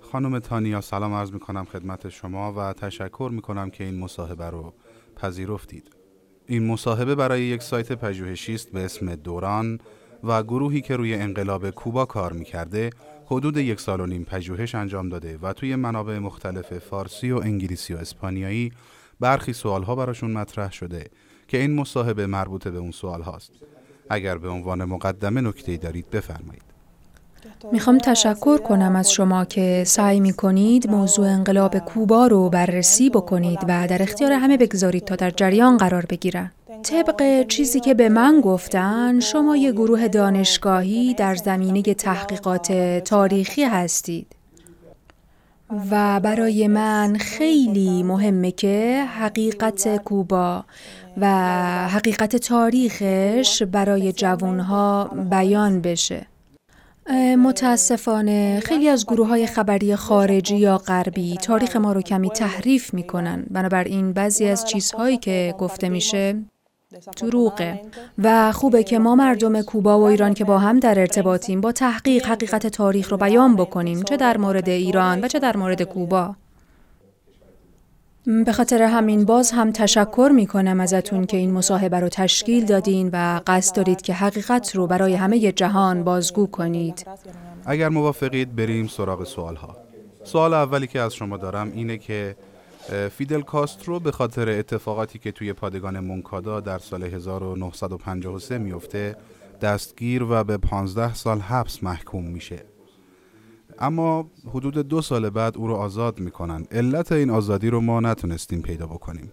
خانم تانیا، سلام عرض میکنم خدمت شما و تشکر میکنم که این مصاحبه رو پذیرفتید. این مصاحبه برای یک سایت پژوهشی است به اسم دوران و گروهی که روی انقلاب کوبا کار میکرده حدود 1.5 سال پژوهش انجام داده و توی منابع مختلف فارسی و انگلیسی و اسپانیایی برخی سوالها براشون مطرح شده که این مصاحبه مربوط به اون سوال هاست. اگر به عنوان مقدمه نکته‌ای دارید بفرمایید. میخوام تشکر کنم از شما که سعی میکنید موضوع انقلاب کوبا رو بررسی بکنید و در اختیار همه بگذارید تا در جریان قرار بگیرن. طبق چیزی که به من گفتن، شما یه گروه دانشگاهی در زمینه تحقیقات تاریخی هستید و برای من خیلی مهمه که حقیقت کوبا و حقیقت تاریخش برای جوانها بیان بشه. متاسفانه خیلی از گروه‌های خبری خارجی یا غربی تاریخ ما رو کمی تحریف میکنن. بنابراین بعضی از چیزهایی که گفته میشه دروغه و خوبه که ما مردم کوبا و ایران که با هم در ارتباطیم با تحقیق حقیقت تاریخ رو بیان بکنیم، چه در مورد ایران و چه در مورد کوبا. به خاطر همین باز هم تشکر میکنم ازتون که این مصاحبه رو تشکیل دادین و قصد دارید که حقیقت رو برای همه جهان بازگو کنید. اگر موافقید بریم سراغ سوالها. سوال اولی که از شما دارم اینه که فیدل کاسترو به خاطر اتفاقاتی که توی پادگان مونکادا در سال 1953 میفته دستگیر و به 15 سال حبس محکوم میشه، اما حدود 2 سال بعد او رو آزاد میکنن. علت این آزادی رو ما نتونستیم پیدا بکنیم.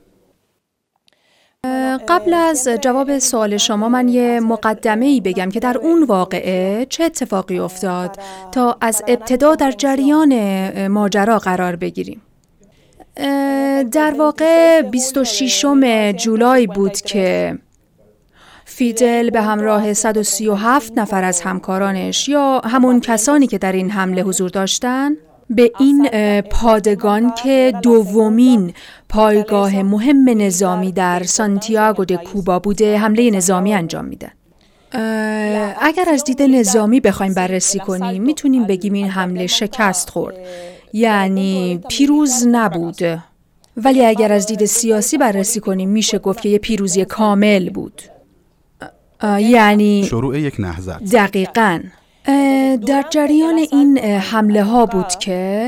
قبل از جواب سوال شما من یه مقدمه‌ای بگم که در اون واقعه چه اتفاقی افتاد تا از ابتدا در جریان ماجرا قرار بگیریم. در واقع 26 جولای بود که فیدل به همراه 137 نفر از همکارانش یا همون کسانی که در این حمله حضور داشتن به این پادگان که دومین پایگاه مهم نظامی در سانتیاگو د کوبا بوده حمله نظامی انجام میدن. اگر از دید نظامی بخوایم بررسی کنیم میتونیم بگیم این حمله شکست خورد، یعنی پیروز نبود. ولی اگر از دید سیاسی بررسی کنیم میشه گفت که یه پیروزی کامل بود، یعنی شروع یک نهضت. دقیقاً. در جریان این حمله ها بود که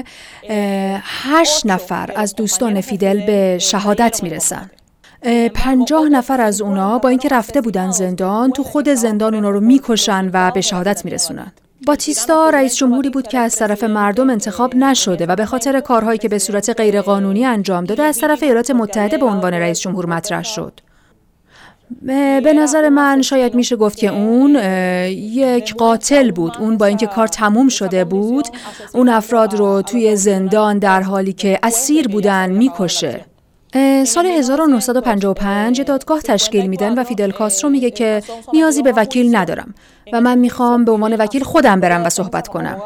8 نفر از دوستان فیدل به شهادت میرسن. 50 نفر از اونا با اینکه رفته بودن زندان، تو خود زندان اونا رو میکشن و به شهادت میرسونن. باتیستا رئیس جمهوری بود که از طرف مردم انتخاب نشده و به خاطر کارهایی که به صورت غیرقانونی انجام داده از طرف ایالات متحده به عنوان رئیس جمهور مطرح شد. به نظر من شاید میشه گفت که اون یک قاتل بود. اون با اینکه کار تموم شده بود اون افراد رو توی زندان در حالی که اسیر بودن میکشه. سال 1955 دادگاه تشکیل میدن و فیدل کاسترو میگه که نیازی به وکیل ندارم و من میخوام به عنوان وکیل خودم برم و صحبت کنم.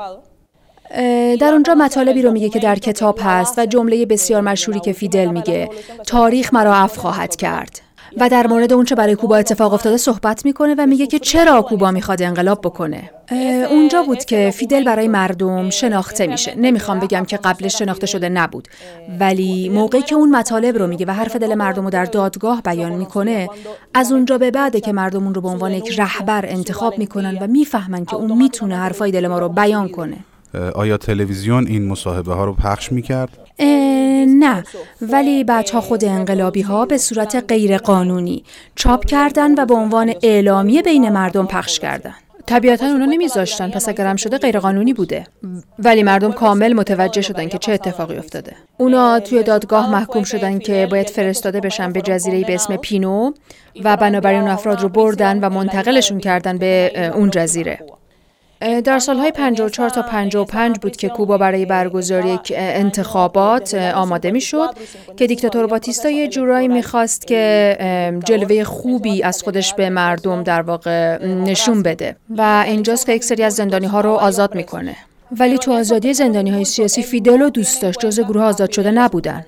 در اونجا مطالبی رو میگه که در کتاب هست و جمله بسیار مشهوری که فیدل میگه تاریخ مرا عفو خواهد کرد و در مورد اون چه برای کوبا اتفاق افتاده صحبت میکنه و میگه که چرا کوبا میخواد انقلاب بکنه. اونجا بود که فیدل برای مردم شناخته میشه. نمیخوام بگم که قبلش شناخته شده نبود، ولی موقعی که اون مطالب رو میگه و حرف دل مردم رو در دادگاه بیان میکنه، از اونجا به بعده که مردم اون رو به عنوان یک رهبر انتخاب میکنن و میفهمن که اون میتونه حرفای دل ما رو بیان کنه. آیا تلویزیون این مصاحبه ها رو پخش میکرد؟ نه، ولی بعدها خود انقلابی ها به صورت غیر قانونی چاپ کردن و به عنوان اعلامیه بین مردم پخش کردن. طبیعتا اونا نمیذاشتن، پس اگرم شده غیر قانونی بوده. ولی مردم کامل متوجه شدن که چه اتفاقی افتاده. اونا توی دادگاه محکوم شدن که باید فرستاده بشن به جزیره‌ای به اسم پینو و بنابراین اون افراد رو بردن و منتقلشون کردن به اون جزیره. در سالهای 54 تا 55 بود که کوبا برای برگزاری یک انتخابات آماده میشد که دیکتاتور باتیستا یه جورایی میخواست که جلوه خوبی از خودش به مردم در واقع نشون بده و اینجاست که یک سری از زندانی ها رو آزاد میکنه. ولی تو آزادی زندانی های سیاسی فیدل رو دوست داشت، جزء گروه آزاد شده نبودن.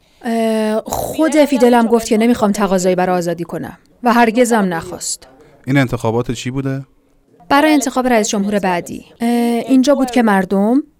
خود فیدل هم گفت که نمیخوام تقاضایی برای آزادی کنم و هرگزم نخواست. این انتخابات چی بوده؟ برای انتخاب رئیس جمهور بعدی. اینجا بود که مردم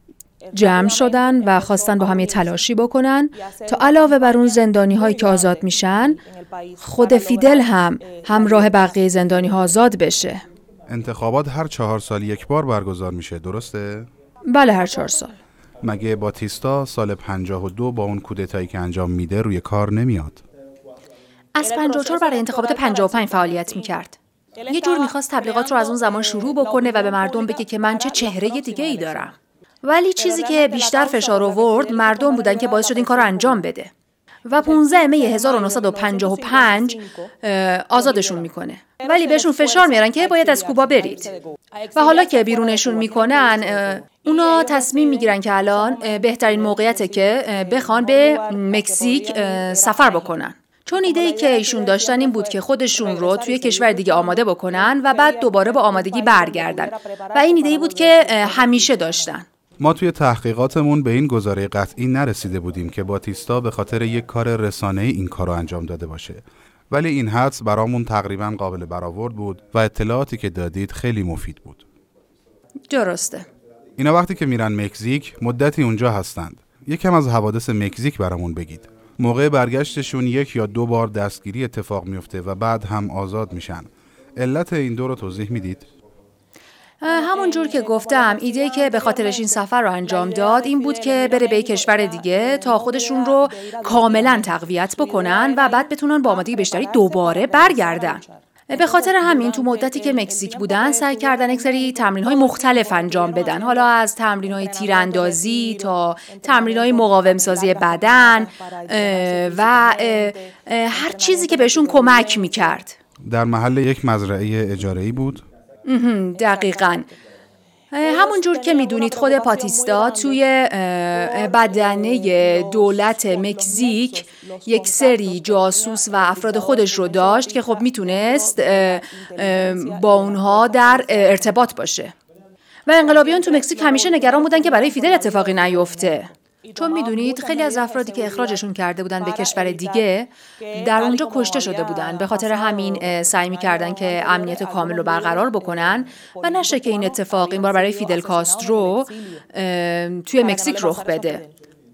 جمع شدن و خواستن با هم یه تلاشی بکنن تا علاوه بر اون زندانی هایی که آزاد میشن، خود فیدل هم همراه بقیه زندانی ها آزاد بشه. انتخابات هر 4 سال یک بار برگزار میشه، درسته؟ بله، هر 4 سال. مگه باتیستا سال 52 با اون کودتایی که انجام میده روی کار نمیاد؟ از 54 برای انتخابات 55 فعالیت میکرد. یه جور میخواست تبلیغات رو از اون زمان شروع بکنه و به مردم بگه که من چه چهره دیگه ای دارم. ولی چیزی که بیشتر فشار آورد مردم بودن که باعث شد این کار رو انجام بده. و 15 می 1955 آزادشون میکنه. ولی بهشون فشار میارن که باید از کوبا برید. و حالا که بیرونشون میکنن، اونا تصمیم میگیرن که الان بهترین موقعیته که بخوان به مکزیک سفر بکنن. چون ایده‌ای که ایشون داشتن این بود که خودشون رو توی کشور دیگه آماده بکنن و بعد دوباره با آمادگی برگردن. و این ایده‌ای بود که همیشه داشتن. ما توی تحقیقاتمون به این گزاره قطعی نرسیده بودیم که باتیستا به خاطر یک کار رسانه‌ای این کارو انجام داده باشه. ولی این حدس برامون تقریباً قابل برآورد بود و اطلاعاتی که دادید خیلی مفید بود. درسته. اینا وقتی که میرن مکزیک مدتی اونجا هستند. یکم از حوادث مکزیک برامون بگید. موقع برگشتشون 1 یا 2 بار دستگیری اتفاق میفته و بعد هم آزاد میشن. علت این دو رو توضیح میدید؟ همون جور که گفتم، ایده که به خاطرش این سفر رو انجام داد این بود که بره به یک کشور دیگه تا خودشون رو کاملا تقویت بکنن و بعد بتونن با آمادگی بیشتری دوباره برگردن. به خاطر همین تو مدتی که مکزیک بودن سعی کردن یک سری تمرین‌های مختلف انجام بدن، حالا از تمرین‌های تیراندازی تا تمرین‌های مقاوم‌سازی بدن و هر چیزی که بهشون کمک می‌کرد. در محل یک مزرعه اجاره‌ای بود؟ دقیقاً. همون جور که میدونید خود باتیستا توی بدنه دولت مکزیک یک سری جاسوس و افراد خودش رو داشت که خب میتونست با اونها در ارتباط باشه. و انقلابیون تو مکزیک همیشه نگران بودن که برای فیدل اتفاقی نیفته. چون میدونید خیلی از افرادی که اخراجشون کرده بودن به کشور دیگه در اونجا کشته شده بودن. به خاطر همین سعی میکردن که امنیت کامل رو برقرار بکنن و نشه که این اتفاق این بار برای فیدل کاسترو توی مکزیک رخ بده.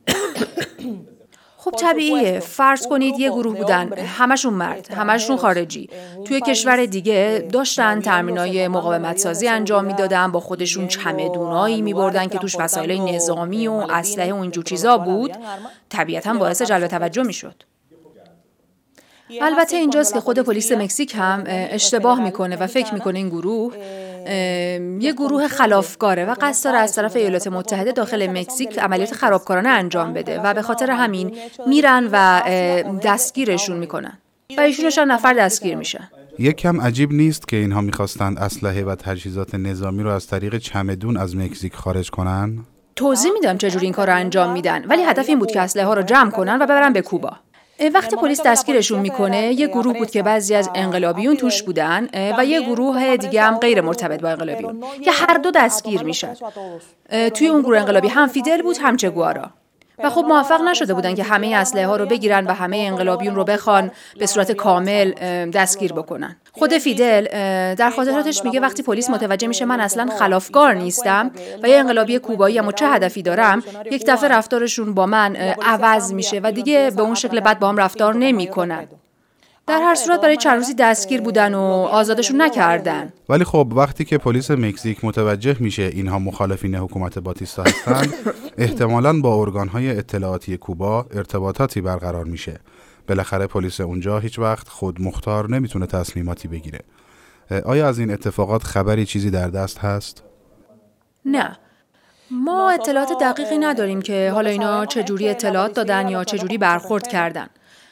خب طبیعیه، فرض کنید یه گروه بودن، همشون مرد، همشون خارجی، توی کشور دیگه داشتن تمرینای مقاومت سازی انجام میدادن، با خودشون چمدونایی میبردن که توش وسایل نظامی و اسلحه و اینجور چیزا بود، طبیعتاً باعث جلب توجه میشد. البته اینجاست که خود پلیس مکزیک هم اشتباه میکنه و فکر میکنه این گروه یه گروه خلافکاره و قصد داره از طرف ایالات متحده داخل مکزیک عملیات خرابکارانه انجام بده و به خاطر همین میرن و دستگیرشون میکنن و ایشون 6 نفر دستگیر میشن. یک کم عجیب نیست که اینها میخواستند اسلحه و تجهیزات نظامی رو از طریق چمدون از مکزیک خارج کنن؟ توضیح میدم چجوری این کار رو انجام میدن، ولی هدف این بود که اسلحه ها رو جمع کنن و ببرن به کوبا. وقتی پلیس دستگیرشون میکنه یه گروه بود که بعضی از انقلابیون توش بودن و یه گروه دیگه هم غیر مرتبط با انقلابیون که هر دو دستگیر میشن. توی اون گروه انقلابی هم فیدل بود هم چه گوارا و خب موفق نشده بودن که همه اسلحه ها رو بگیرن و همه انقلابیون رو بخوان به صورت کامل دستگیر بکنن. خود فیدل در خاطراتش میگه وقتی پلیس متوجه میشه من اصلا خلافکار نیستم و یه انقلابی کوبایی ام و چه هدفی دارم، یک دفعه رفتارشون با من عوض میشه و دیگه به اون شکل بد با هم رفتار نمیکنن. در هر صورت برای چند روزی دستگیر بودن و آزادشون نکردن. ولی خب وقتی که پلیس مکزیک متوجه میشه اینها مخالفین حکومت باتیستا هستند، احتمالاً با ارگانهای اطلاعاتی کوبا ارتباطاتی برقرار میشه. بالاخره پلیس اونجا هیچ وقت خود مختار نمیتونه تصمیماتی بگیره. آیا از این اتفاقات خبری چیزی در دست هست؟ نه. ما اطلاعات دقیقی نداریم که حالا اینا چجوری اطلاعات دادن یا چجوری برخورد کردن.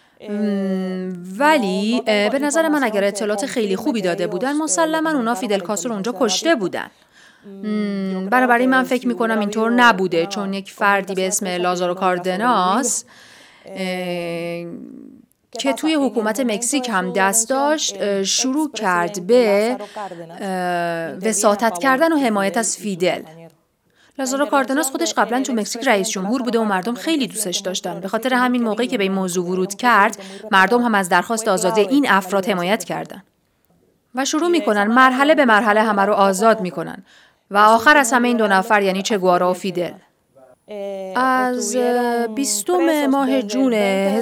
ولی به نظر من اگر اطلاعات خیلی خوبی داده بودن مسلما اونا فیدل کاسترو اونجا کشته بودن. بنابراین من فکر میکنم اینطور نبوده، چون یک فردی به اسم لازارو کاردناس که توی حکومت مکزیک هم دست داشت شروع کرد به وساطت کردن و حمایت از فیدل. لازارو کاردناس خودش قبلا تو مکزیک رئیس جمهور بوده و مردم خیلی دوستش داشتن. به خاطر همین موقعی که به این موضوع ورود کرد، مردم هم از درخواست آزادی این افراد حمایت کردن و شروع میکنن مرحله به مرحله همه رو آزاد میکنن و آخر از همه این 2 نفر یعنی چه گوارا و فیدل. از 20 ماه جون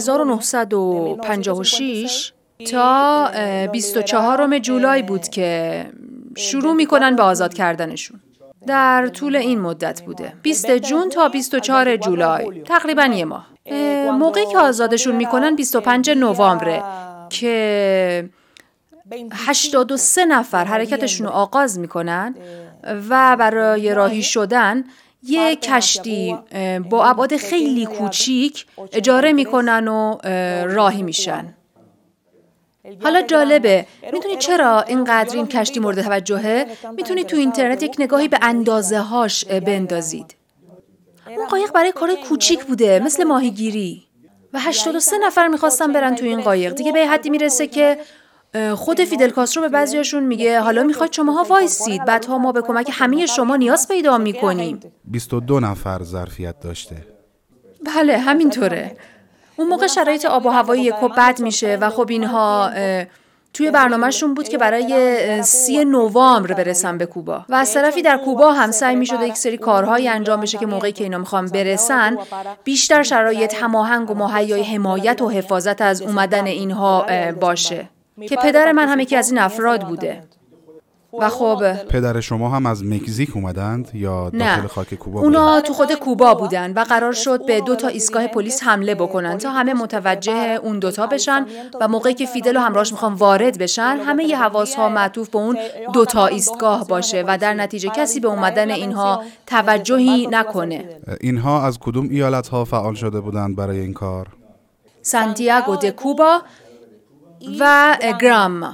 1956 تا 24 جولای بود که شروع میکنن به آزاد کردنشون. در طول این مدت بوده، 20 جون تا 24 جولای، تقریبا یه ماه. موقعی که آزادشون میکنن 25 نوامبره که 83 نفر حرکتشون رو آغاز میکنن و برای راهی شدن یک کشتی با ابعاد خیلی کوچیک اجاره میکنن و راهی میشن. حالا جالبه، میدونید چرا اینقدر این کشتی مورد توجهه؟ میتونید تو اینترنت یک نگاهی به اندازه هاش بندازید. اون قایق برای کار کوچیک بوده، مثل ماهیگیری، و 83 نفر میخواستن برن تو این قایق. دیگه به حدی میرسه که خود فیدل کاسترو به بعضیاشون میگه حالا میخواید شماها وایسید، بعدها ما به کمک همه شما نیاز پیدا میکنیم. 22 نفر ظرفیت داشته. بله همینطوره. اون موقع شرایط آب و هوایی یکو بد میشه و خب اینها توی برنامهشون بود که برای 30 نوامبر برسن به کوبا و از طرفی در کوبا هم سعی میشده یک سری کارهایی انجام بشه که موقعی که اینا میخوان برسن بیشتر شرایط هماهنگ و مهیای حمایت و حفاظت از اومدن اینها باشه، که پدر من هم یکی از این افراد بوده. و خب پدر شما هم از مکزیک اومدند یا داخل خاک کوبا اونا بودند؟ تو خود کوبا بودن و قرار شد به 2 ایستگاه پلیس حمله بکنن تا همه متوجه اون 2 بشن و موقعی که فیدل و همراهش میخوان وارد بشن همه ی حواسها معطوف به اون 2 ایستگاه باشه و در نتیجه کسی به اومدن اینها توجهی نکنه. اینها از کدوم ایالت‌ها فعال شده بودند برای این کار؟ سانتیاگو د کوبا و گرام.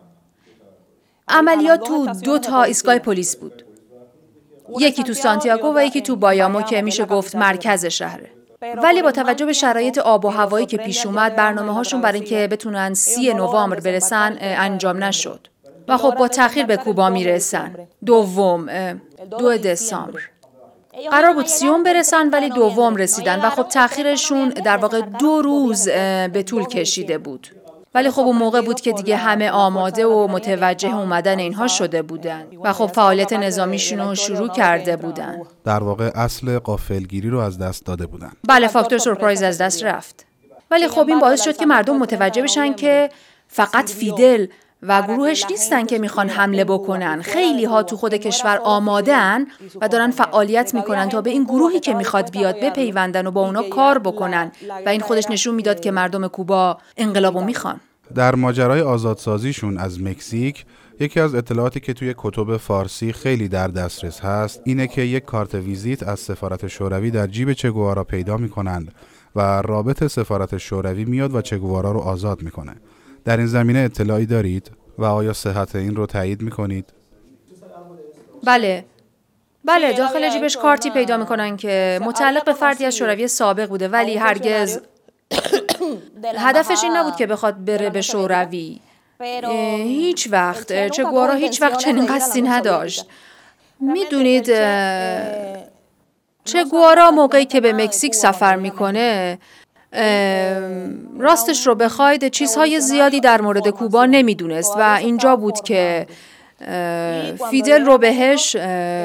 عملیات تو 2 ایستگاه پلیس بود. یکی تو سانتیاگو و یکی تو بایامو که میشه گفت مرکز شهره. ولی با توجه به شرایط آب و هوایی که پیش اومد برنامه‌هاشون برای اینکه بتونن 30 نوامبر برسن انجام نشد. و خب با تأخیر به کوبا میرسن. 2 دسامبر. قرار بود 30 برسن ولی 2 رسیدن و خب تأخیرشون در واقع 2 روز به طول کشیده بود. ولی خب اون موقع بود که دیگه همه آماده و متوجه اومدن اینها شده بودن و خب فعالیت نظامیشون رو شروع کرده بودن. در واقع اصل غافلگیری رو از دست داده بودن. بله، فاکتور سورپرایز از دست رفت. ولی خب این باعث شد که مردم متوجه بشن که فقط فیدل و گروهش نیستن که میخوان حمله بکنن. خیلی ها تو خود کشور آمادن و دارن فعالیت میکنن تا به این گروهی که میخواد بیاد بپیوندن و با اونا کار بکنن و این خودش نشون میداد که مردم کوبا انقلابو میخوان. در ماجرای آزادسازیشون از مکزیک یکی از اطلاعاتی که توی کتب فارسی خیلی در دسترس هست اینه که یک کارت ویزیت از سفارت شوروی در جیب چگوارا پیدا میکنند و رابط سفارت شوروی میاد و چگوارا رو آزاد میکنه. در این زمینه اطلاعی دارید و آیا صحت این رو تایید میکنید؟ بله، داخل جیبش کارتی پیدا میکنن که متعلق به فردی از شوروی سابق بوده ولی هرگز هدفش این نبود که بخواد بره به شوروی. هیچ وقت چگوارا هیچ وقت چنین قصدی نداشت. میدونید چگوارا موقعی که به مکزیک سفر میکنه راستش رو بخواید چیزهای زیادی در مورد کوبا نمیدونست و اینجا بود که فیدل رو بهش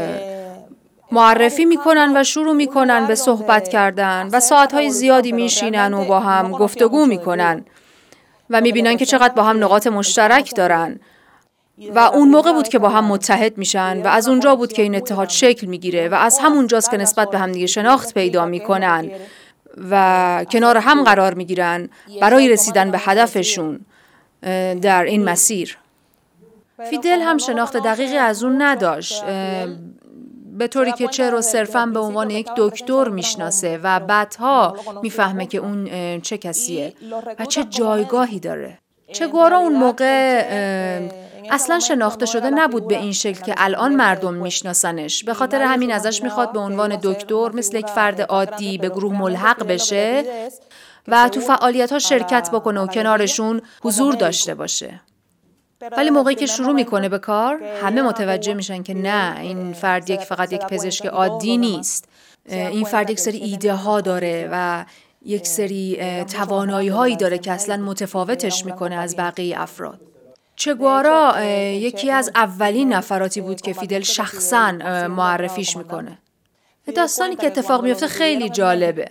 معرفی میکنن و شروع میکنن به صحبت کردن و ساعتهای زیادی میشینن و با هم گفتگو میکنن و میبینن که چقدر با هم نقاط مشترک دارن و اون موقع بود که با هم متحد میشن و از اونجا بود که این اتحاد شکل میگیره و از همونجاست که نسبت به هم دیگه شناخت پیدا میکنن و کنار هم قرار میگیرن برای رسیدن به هدفشون در این مسیر. فیدل هم شناخت دقیقی از اون نداشت، به طوری که چه رو صرفاً به عنوان یک دکتر میشناسه و بعدها میفهمه که اون چه کسیه و چه جایگاهی داره. چگوارا اون موقع اصلا شناخته شده نبود به این شکل که الان مردم میشناسنش. به خاطر همین ازش میخواد به عنوان دکتر مثل یک فرد عادی به گروه ملحق بشه و تو فعالیت‌ها شرکت بکنه و کنارشون حضور داشته باشه. ولی موقعی که شروع میکنه به کار همه متوجه میشن که نه، این فرد فقط یک پزشک عادی نیست. این فرد یک سری ایده ها داره و یک سری توانایی هایی داره که اصلا متفاوتش میکنه از بقیه افراد. چگوارا یکی از اولین نفراتی بود که فیدل شخصا معرفیش میکنه. داستانی که اتفاق میفته خیلی جالبه.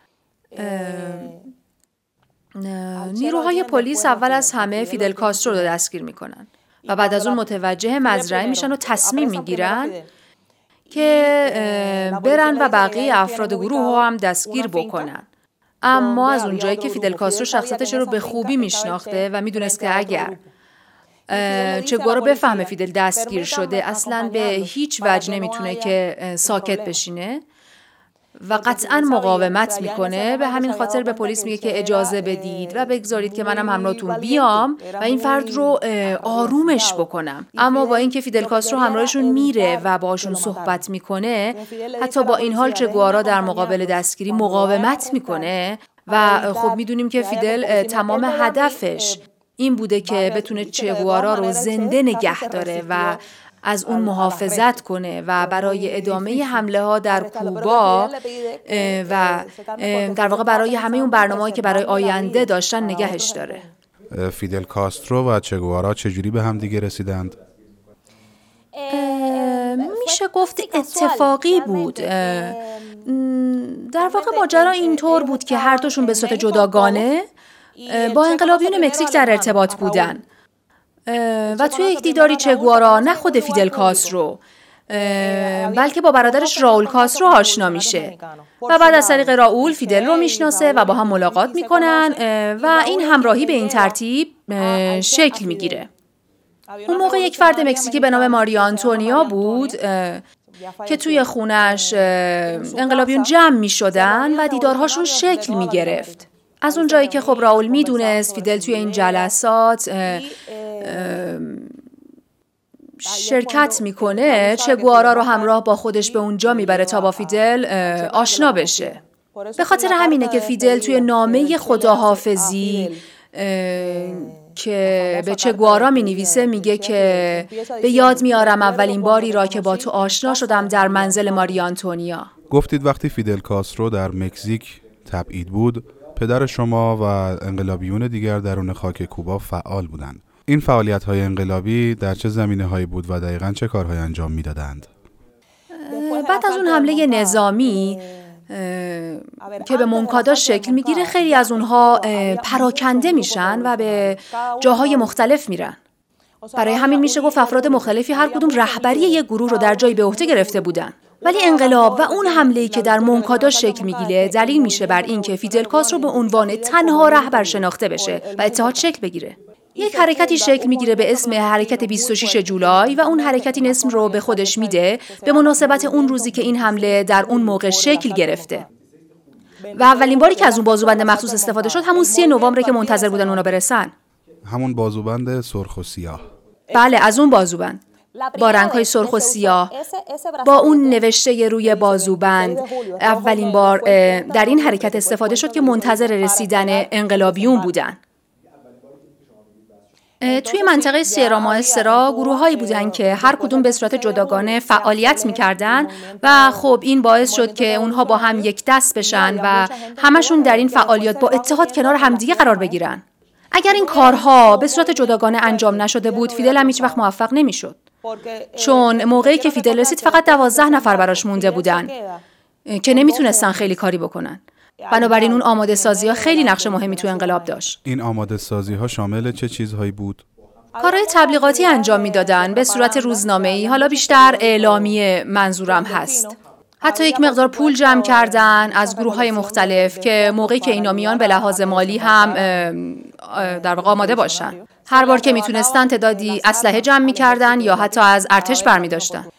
نیروهای پلیس اول از همه فیدل کاسترو رو دستگیر میکنن و بعد از اون متوجه مزرعه میشن و تصمیم میگیرن که برن و بقیه افراد گروه رو هم دستگیر بکنن. اما از اونجایی که فیدل کاسترو شخصیتش رو به خوبی میشناخته و میدونست که اگر چگوارا بفهمه فیدل دستگیر شده اصلاً به هیچ وجه نمیتونه که ساکت بشینه و قطعاً مقاومت میکنه. به همین خاطر به پلیس میگه که اجازه بدید و بگذارید که منم همراهتون بیام و این فرد رو آرومش بکنم. اما با اینکه فیدل کاسترو همراهشون میره و باشون صحبت میکنه، حتی با این حال چگوارا در مقابل دستگیری مقاومت میکنه و خب میدونیم که فیدل تمام هدفش این بوده که بتونه چگوارا رو زنده نگه داره و از اون محافظت کنه و برای ادامه حمله ها در کوبا و در واقع برای همه اون برنامه‌هایی که برای آینده داشتن نگهش داره. فیدل کاسترو و چگوارا چجوری به هم دیگه رسیدند؟ میشه گفت اتفاقی بود. در واقع ماجرا اینطور بود که هر دوشون به صورت جداگانه با انقلابیون مکزیک در ارتباط بودن و توی یک دیداری چگوارا نه خود فیدل کاسترو بلکه با برادرش راول کاسترو آشنا میشه و بعد از طریق راول فیدل رو میشناسه و با هم ملاقات میکنن و این همراهی به این ترتیب شکل میگیره. اون موقع یک فرد مکزیکی به نام ماریا آنتونیا بود که توی خونش انقلابیون جمع میشدن و دیدارهاشون شکل میگرفت. از اون جایی که خب راول میدونست فیدل توی این جلسات شرکت میکنه، چگوارا رو همراه با خودش به اونجا میبره تا با فیدل آشنا بشه. به خاطر همینه که فیدل توی نامه خداحافظی که به چگوارا مینویسه میگه که به یاد میارم اولین باری را که با تو آشنا شدم در منزل ماریا آنتونیا. گفتید وقتی فیدل کاسترو در مکزیک تبعید بود، پدر شما و انقلابیون دیگر درون خاک کوبا فعال بودند. این فعالیت‌های انقلابی در چه زمینه‌هایی بود و دقیقاً چه کارهایی انجام می‌دادند؟ بعد از اون حمله نظامی که به مونکادا شکل میگیره، خیلی از اونها پراکنده میشن و به جاهای مختلف میرن. برای همین میشه گفت افراد مختلفی هر کدوم رهبری یک گروه رو در جایی به عهده گرفته بودن. ولی انقلاب و اون حمله‌ای که در مونکادا شکل میگیره دلیل میشه بر این که فیدل کاسترو به عنوان تنها رهبر شناخته بشه و اتحاد شکل بگیره. یک حرکتی شکل میگیره به اسم حرکت 26 جولای و اون حرکت این اسم رو به خودش میده به مناسبت اون روزی که این حمله در اون موقع شکل گرفته. و اولین باری که از اون بازوبند مخصوص استفاده شد همون 3 نوامبر که منتظر بودن اونا برسن. همون بازوبند سرخ و سیاه. بله، از اون بازوبند با رنگ‌های سرخ و سیاه با اون نوشته روی بازوبند اولین بار در این حرکت استفاده شد که منتظر رسیدن انقلابیون بودن. توی منطقه سیرا مائسترا گروه‌هایی بودن که هر کدوم به صورت جداگانه فعالیت می‌کردن و خب این باعث شد که اونها با هم یک دست بشن و همشون در این فعالیت با اتحاد کنار همدیگه قرار بگیرن. اگر این کارها به صورت جداگانه انجام نشده بود، فیدل هم هیچ وقت موفق نمی‌شد. چون موقعی که فیدل رسید فقط 12 نفر براش مونده بودن که نمیتونستن خیلی کاری بکنن. بنابراین اون آماده سازی ها خیلی نقش مهمی تو انقلاب داشت. این آماده سازی ها شامل چه چیزهایی بود؟ کارهای تبلیغاتی انجام میدادن به صورت روزنامه‌ای، حالا بیشتر اعلامی منظورم هست. حتی یک مقدار پول جمع کردن از گروه‌های مختلف که موقعی که اینا میان به لحاظ مالی هم در واقع آماده باشن. هر بار که میتونستن تعدادی اسلحه جمع میکردن یا حتی از ارتش برمی‌داشتن.